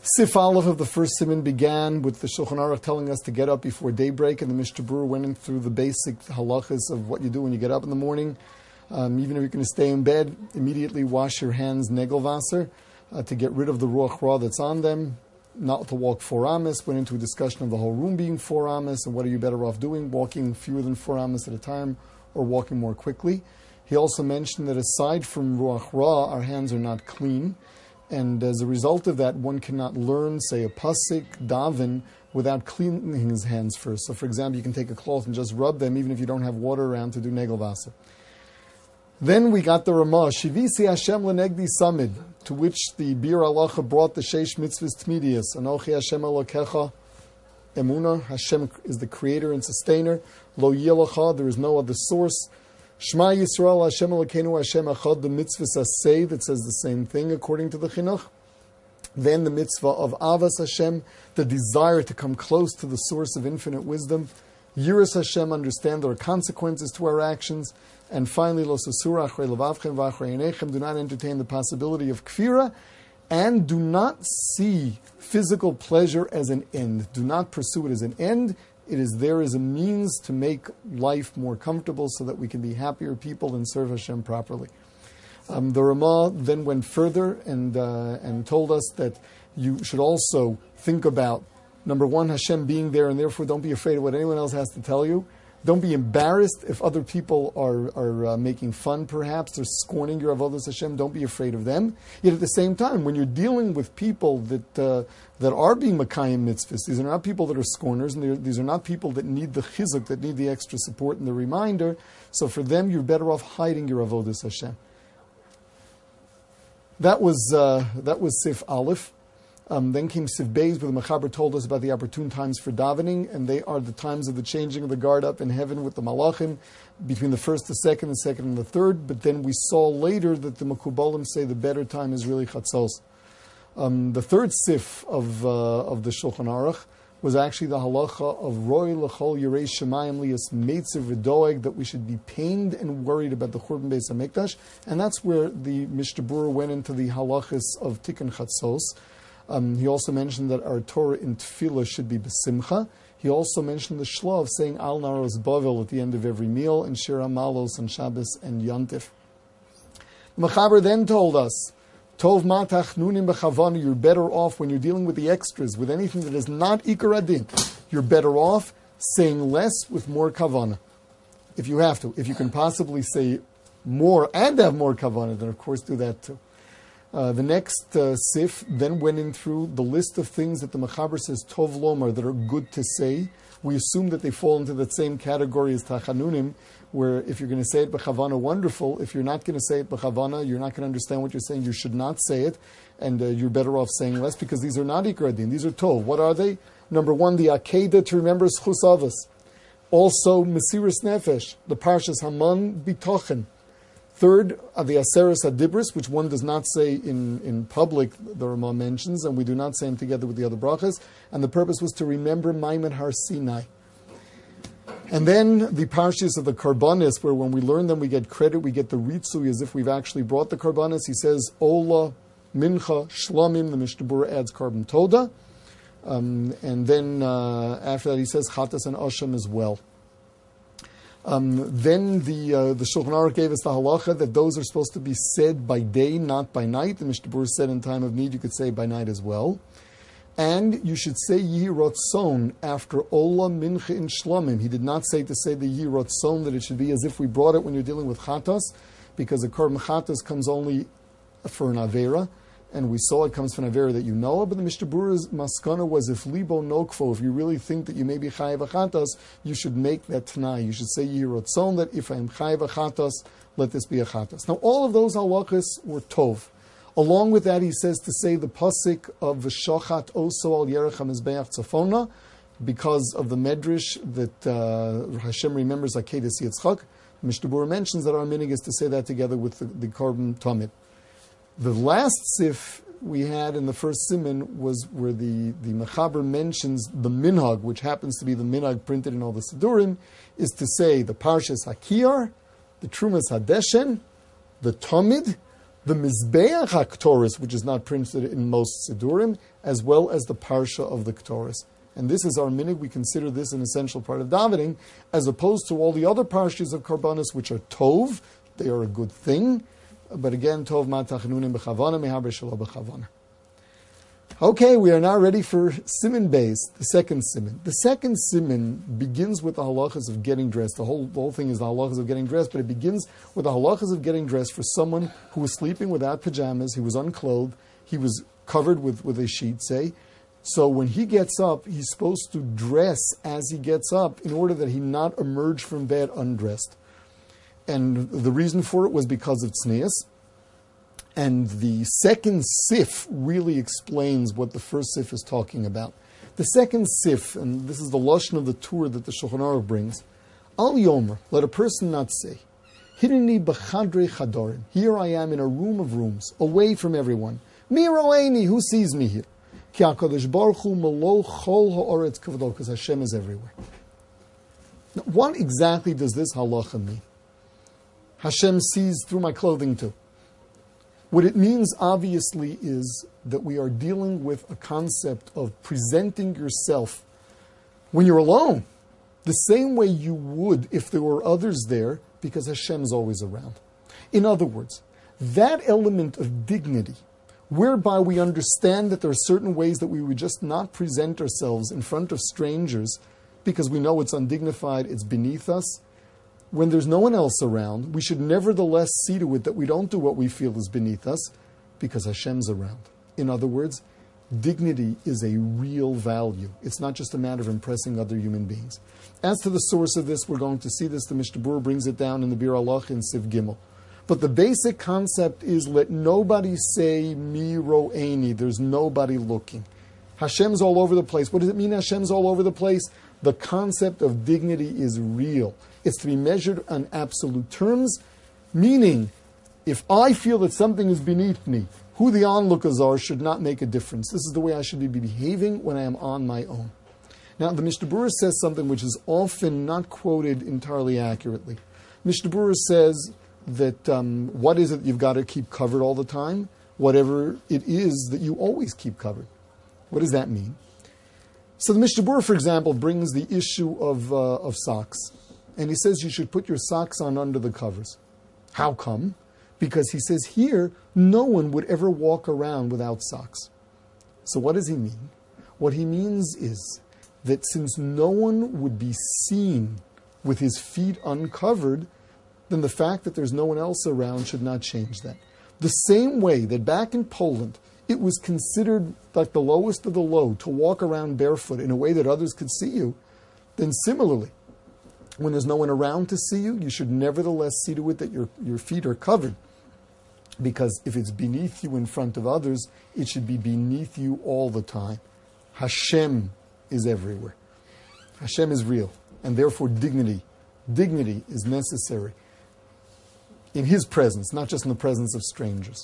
Sif Aleph of the first Siman began with the Shulchan Aruch telling us to get up before daybreak, and the Mishnah Berurah went in through the basic halachas of what you do when you get up in the morning. Even if you're going to stay in bed, immediately wash your hands negelvasser to get rid of the ruach ra that's on them. Not to walk 4 amas. Went into a discussion of the whole room being 4 amas and what are you better off doing, walking fewer than 4 amas at a time or walking more quickly. He also mentioned that aside from ruach ra, our hands are not clean. And as a result of that, one cannot learn, say, a pasuk, daven, without cleaning his hands first. So, for example, you can take a cloth and just rub them, even if you don't have water around to do negelvasa. Then we got the Ramah, Shivisi Hashem lenegdi samid, to which the Bir Halacha brought the Sheish Mitzvahs Tmidius. Anochi Hashem Elokecha Emunah, Hashem is the creator and sustainer. Lo Yelacha, there is no other source. Shema Yisrael Hashem Elokeinu Hashem Echad, the mitzvah Saseh that says the same thing according to the Chinuch. Then the mitzvah of Avas Hashem, the desire to come close to the source of infinite wisdom. Yiras Hashem, understand there are consequences to our actions. And finally, Lo Sasura Achrei Levavchem V'Achrei Einechem, do not entertain the possibility of kfira, and do not see physical pleasure as an end. Do not pursue it as an end. It is there as a means to make life more comfortable so that we can be happier people and serve Hashem properly. The Ramah then went further and told us that you should also think about, number one, Hashem being there, and therefore don't be afraid of what anyone else has to tell you. Don't be embarrassed if other people are making fun, perhaps, or scorning your avodas Hashem. Don't be afraid of them. Yet at the same time, when you're dealing with people that are being Makayim mitzvahs, these are not people that are scorners, and these are not people that need the chizuk, that need the extra support and the reminder. So for them, you're better off hiding your avodas Hashem. That was Sif Aleph. Then came Sif Beis, where the Mechaber told us about the opportune times for davening, and they are the times of the changing of the guard up in heaven with the Malachim, between the first, the second and the third. But then we saw later that the Mekubalim say the better time is really Chatzos. The third Sif of the Shulchan Aruch was actually the halacha of Roi L'chol Yirei Shemayim Lias Meitzer V'Doeg, that we should be pained and worried about the Churban Beis HaMikdash, and that's where the Mishnah Berurah went into the halachas of Tikkun Chatzos. He also mentioned that our Torah in Tefillah should be B'Simcha. He also mentioned the Shla of saying Al Naros Bavel at the end of every meal, and Shir HaMalos on Shabbos and Yontif. The Mechaber then told us, Tov Matach Nunim B'Chavana, you're better off when you're dealing with the extras, with anything that is not Ikar Adin. You're better off saying less with more Kavana, if you have to. If you can possibly say more and have more Kavana, then of course do that too. The next Sif then went in through the list of things that the Mechaber says Tov Lomar, that are good to say. We assume that they fall into that same category as Tachanunim, where if you're going to say it B'Chavana, wonderful. If you're not going to say it B'Chavana, you're not going to understand what you're saying. You should not say it, and you're better off saying less, because these are not Ikar Adin. These are Tov. What are they? Number one, the Akedah, to remember Schus Avos. Also, Mesiris Nefesh, the Parshas Haman Bitochen. Third, the Aseres Adibris, which one does not say in public, the Ramah mentions, and we do not say them together with the other brachas. And the purpose was to remember Maimon Har Sinai. And then the Parshas of the Karbanis, where when we learn them, we get credit, we get the Ritzui as if we've actually brought the Karbanis. He says, Ola, Mincha, Shlamim, the Mishnah Berurah adds Karban Toda. And then after that he says Chatas and Asham as well. Then the Shulchan Aruch gave us the halacha that those are supposed to be said by day, not by night. The Mishnah Berurah said in time of need you could say by night as well. And you should say Yehi Ratzon after Ola, Mincha, and Shlamim. He did not say to say the Yehi Ratzon, that it should be as if we brought it when you're dealing with Chatas, because the Korban Chatas comes only for an Avera. And we saw it comes from an Avera that you know of, but the Mishnah Berurah's maskana was if libo nokfo, if you really think that you may be chayav achatas, you should make that t'nai. You should say yirotzon, that if I am chayav achatas, let this be a chatas. Now all of those halachas were tov. Along with that, he says to say the pasuk of v'shochat oso al yerech hamizbeach tzafona, because of the medrash that Hashem remembers Akedah Yitzchak. Mishnah Berurah mentions that our minig is to say that together with the Korban Tamid. The last sif we had in the first siman was where the Mechaber mentions the minhag, which happens to be the minhag printed in all the Sidurim, is to say the Parshas Hakiyar, the Trumas Hadeshen, the Tamid, the Mizbeach HaKtoris, which is not printed in most Sidurim, as well as the Parsha of the Ktoris. And this is our minhag. We consider this an essential part of davening, as opposed to all the other parshas of Karbanos, which are Tov. They are a good thing. But again, Tov ma tachnunim b'chavana mehaber shelo b'chavana. Okay, we are now ready for Siman Beis, the second Siman. The second Siman begins with the halachas of getting dressed. The whole thing is the halachas of getting dressed, but it begins with the halachas of getting dressed for someone who was sleeping without pajamas, he was unclothed, he was covered with a sheet, say. So when he gets up, he's supposed to dress as he gets up in order that he not emerge from bed undressed. And the reason for it was because of tznius. And the second sif really explains what the first sif is talking about. The second sif, and this is the lashon of the Tur that the Shulchan Aruch brings, Al Yomer, let a person not say, Hineni b'chadrei chadorim, here I am in a room of rooms, away from everyone. Mi ro'eni, who sees me here? Ki HaKadosh Baruch Hu malo chol ha'oretz kavado, because Hashem is everywhere. Now, what exactly does this halacha mean? Hashem sees through my clothing too. What it means, obviously, is that we are dealing with a concept of presenting yourself when you're alone, the same way you would if there were others there, because Hashem is always around. In other words, that element of dignity, whereby we understand that there are certain ways that we would just not present ourselves in front of strangers because we know it's undignified, it's beneath us. When there's no one else around, we should nevertheless see to it that we don't do what we feel is beneath us because Hashem's around. In other words, dignity is a real value. It's not just a matter of impressing other human beings. As to the source of this, we're going to see this. The Mishnah Berurah brings it down in the Bir Halach in Siv Gimel. But the basic concept is let nobody say, mi ro'eni, there's nobody looking. Hashem's all over the place. What does it mean Hashem's all over the place? The concept of dignity is real. It's to be measured on absolute terms, meaning if I feel that something is beneath me, who the onlookers are should not make a difference. This is the way I should be behaving when I am on my own. Now, the Mishnah Berurah says something which is often not quoted entirely accurately. Mishnah Berurah says that what is it you've got to keep covered all the time? Whatever it is that you always keep covered. What does that mean? So the Mishnah Berurah, for example, brings the issue of socks. And he says you should put your socks on under the covers. How come? Because he says here, no one would ever walk around without socks. So what does he mean? What he means is that since no one would be seen with his feet uncovered, then the fact that there's no one else around should not change that. The same way that back in Poland, it was considered like the lowest of the low to walk around barefoot in a way that others could see you, then similarly, when there's no one around to see you, you should nevertheless see to it that your feet are covered. Because if it's beneath you in front of others, it should be beneath you all the time. Hashem is everywhere. Hashem is real. And therefore dignity is necessary in His presence, not just in the presence of strangers.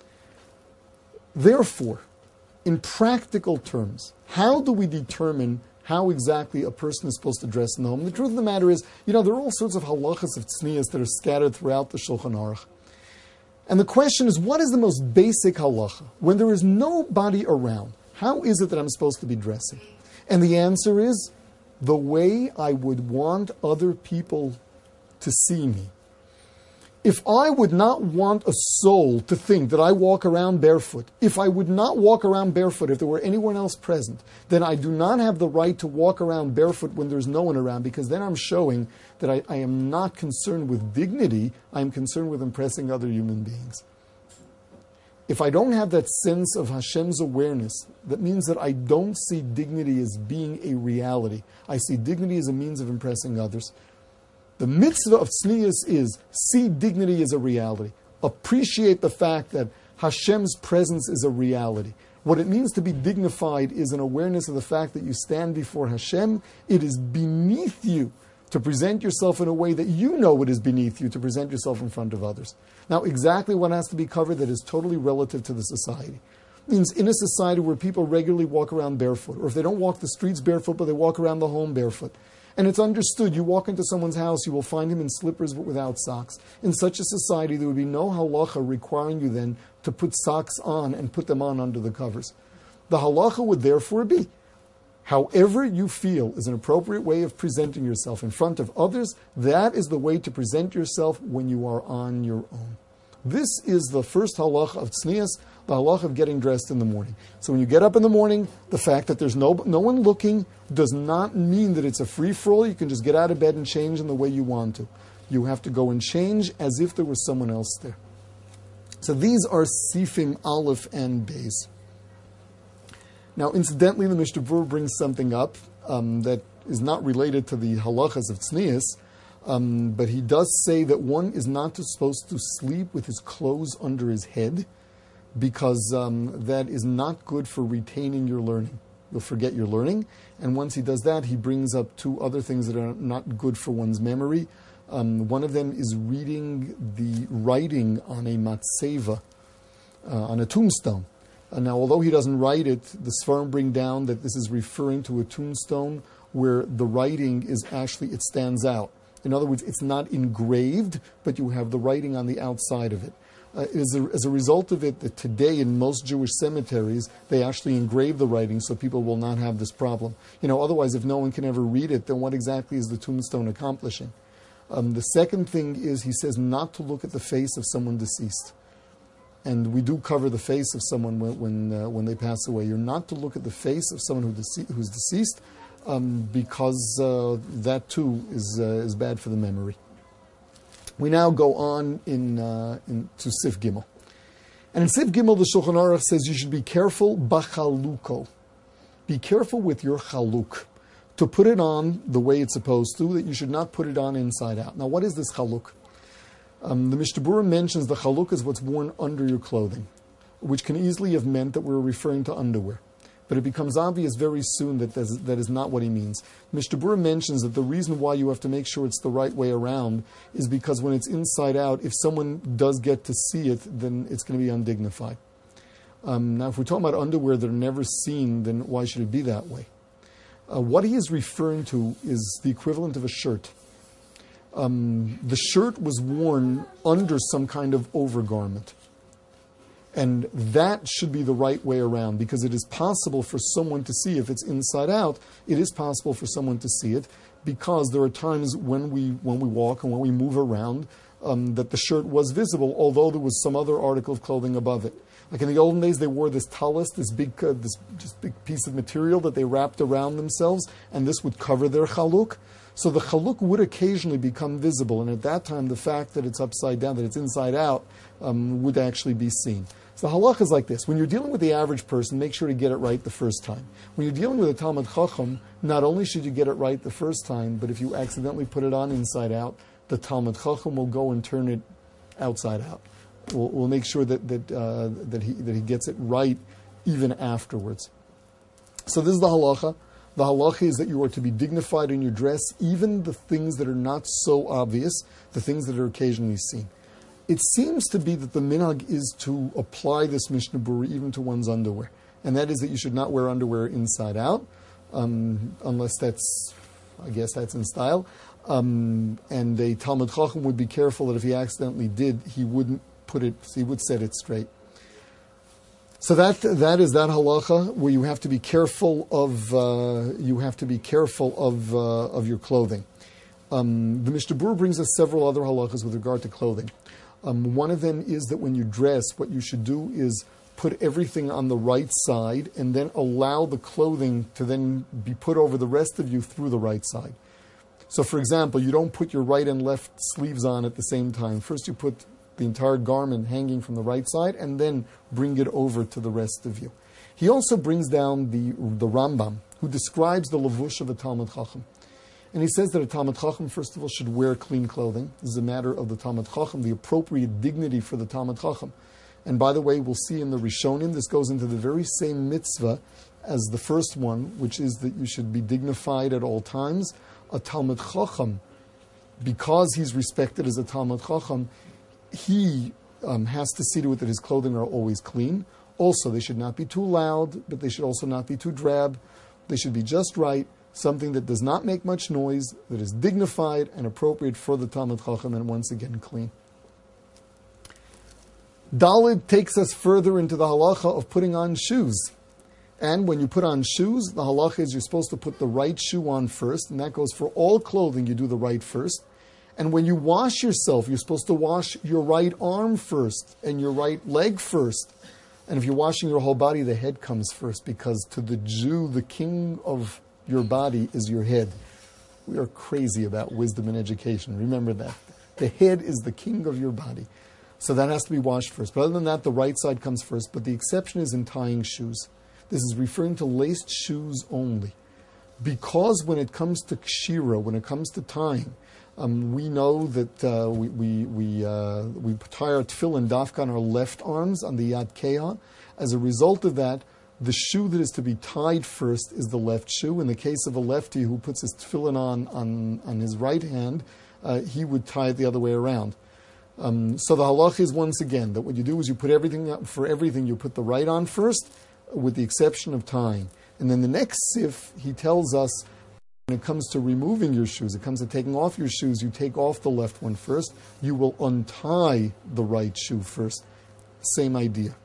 Therefore, in practical terms, how do we determine how exactly a person is supposed to dress in the home? The truth of the matter is, there are all sorts of halachas of tznius that are scattered throughout the Shulchan Aruch. And the question is, what is the most basic halacha? When there is nobody around, how is it that I'm supposed to be dressing? And the answer is, the way I would want other people to see me. If I would not want a soul to think that I walk around barefoot, if I would not walk around barefoot if there were anyone else present, then I do not have the right to walk around barefoot when there's no one around, because then I'm showing that I am not concerned with dignity, I am concerned with impressing other human beings. If I don't have that sense of Hashem's awareness, that means that I don't see dignity as being a reality. I see dignity as a means of impressing others. The mitzvah of tznius is see dignity as a reality. Appreciate the fact that Hashem's presence is a reality. What it means to be dignified is an awareness of the fact that you stand before Hashem. It is beneath you to present yourself in a way that you know it is beneath you to present yourself in front of others. Now, exactly what has to be covered, that is totally relative to the society. It means in a society where people regularly walk around barefoot, or if they don't walk the streets barefoot, but they walk around the home barefoot, And it's understood, you walk into someone's house, you will find him in slippers but without socks. In such a society, there would be no halacha requiring you then to put socks on and put them on under the covers. The halacha would therefore be, however you feel is an appropriate way of presenting yourself in front of others, that is the way to present yourself when you are on your own. This is the first halacha of tznius, the halacha of getting dressed in the morning. So when you get up in the morning, the fact that there's no one looking does not mean that it's a free-for-all. You can just get out of bed and change in the way you want to. You have to go and change as if there was someone else there. So these are Sifim Aleph and Beis. Now, incidentally, the Mishnah Berurah brings something up that is not related to the halachas of tznius, but he does say that one is not supposed to sleep with his clothes under his head, because that is not good for retaining your learning. You'll forget your learning. And once he does that, he brings up two other things that are not good for one's memory. One of them is reading the writing on a matzeva, on a tombstone. Now, although he doesn't write it, the Sfarim bring down that this is referring to a tombstone where the writing is actually, it stands out. In other words, it's not engraved, but you have the writing on the outside of it. As a result of it, that today in most Jewish cemeteries, they actually engrave the writing so people will not have this problem. Otherwise, if no one can ever read it, then what exactly is the tombstone accomplishing? The second thing is, he says not to look at the face of someone deceased. And we do cover the face of someone when they pass away. You're not to look at the face of someone who's deceased, because that too is bad for the memory. We now go on to Sif Gimel. And in Sif Gimel, the Shulchan Aruch says you should be careful, b'chaluko. Be careful with your chaluk. To put it on the way it's supposed to, that you should not put it on inside out. Now, what is this chaluk? The Mishnah Berurah mentions the chaluk is what's worn under your clothing, which can easily have meant that we're referring to underwear. But it becomes obvious very soon that that is not what he means. Mishnah Berurah mentions that the reason why you have to make sure it's the right way around is because when it's inside out, if someone does get to see it, then it's going to be undignified. Now, if we're talking about underwear that are never seen, then why should it be that way? What he is referring to is the equivalent of a shirt. The shirt was worn under some kind of overgarment. And that should be the right way around, because it is possible for someone to see, if it's inside out, it is possible for someone to see it, because there are times when we walk and when we move around that the shirt was visible, although there was some other article of clothing above it. Like in the olden days, they wore this talis, this big piece of material that they wrapped around themselves, and this would cover their chaluk. So the chaluk would occasionally become visible, and at that time, the fact that it's upside down, that it's inside out, would actually be seen. So the halach is like this. When you're dealing with the average person, make sure to get it right the first time. When you're dealing with a Talmid Chacham, not only should you get it right the first time, but if you accidentally put it on inside out, the Talmid Chacham will go and turn it outside out. We'll make sure that he gets it right even afterwards. So this is the halacha. The halacha is that you are to be dignified in your dress, even the things that are not so obvious, the things that are occasionally seen. It seems to be that the minhag is to apply this Mishnah Berurah even to one's underwear. And that is that you should not wear underwear inside out, unless that's in style. And a Talmid Chacham would be careful that if he accidentally did, he wouldn't he would set it straight. So that is that halacha where you have to be careful of your clothing. The Mishnah Berurah brings us several other halachas with regard to clothing. One of them is that when you dress, what you should do is put everything on the right side and then allow the clothing to then be put over the rest of you through the right side. So, for example, you don't put your right and left sleeves on at the same time. First you put the entire garment hanging from the right side and then bring it over to the rest of you. He also brings down the Rambam, who describes the lavush of a Talmid Chacham. And he says that a Talmid Chacham, first of all, should wear clean clothing. This is a matter of the Talmid Chacham, the appropriate dignity for the Talmid Chacham. And by the way, we'll see in the Rishonim, this goes into the very same mitzvah as the first one, which is that you should be dignified at all times. A Talmid Chacham, because he's respected as a Talmid Chacham, he has to see to it that his clothing are always clean. Also, they should not be too loud, but they should also not be too drab. They should be just right. something that does not make much noise, that is dignified and appropriate for the Talmid Chacham, and once again clean. Daled takes us further into the halacha of putting on shoes. And when you put on shoes, the halacha is you're supposed to put the right shoe on first, and that goes for all clothing, you do the right first. And when you wash yourself, you're supposed to wash your right arm first and your right leg first. And if you're washing your whole body, the head comes first, because to the Jew, the king of your body is your head. We are crazy about wisdom and education. Remember that. The head is the king of your body. So that has to be washed first. But other than that, the right side comes first. But the exception is in tying shoes. This is referring to laced shoes only. Because when it comes to kshira, when it comes to tying, we know that we tie our tefillin dafka on our left arms, on the yad keah. As a result of that, the shoe that is to be tied first is the left shoe. In the case of a lefty who puts his tefillin on his right hand, he would tie it the other way around. So the halach is, once again, that what you do is you put everything, you put the right on first, with the exception of tying. And then the next sif, he tells us, when it comes to removing your shoes, it comes to taking off your shoes, you take off the left one first, you will untie the right shoe first. Same idea.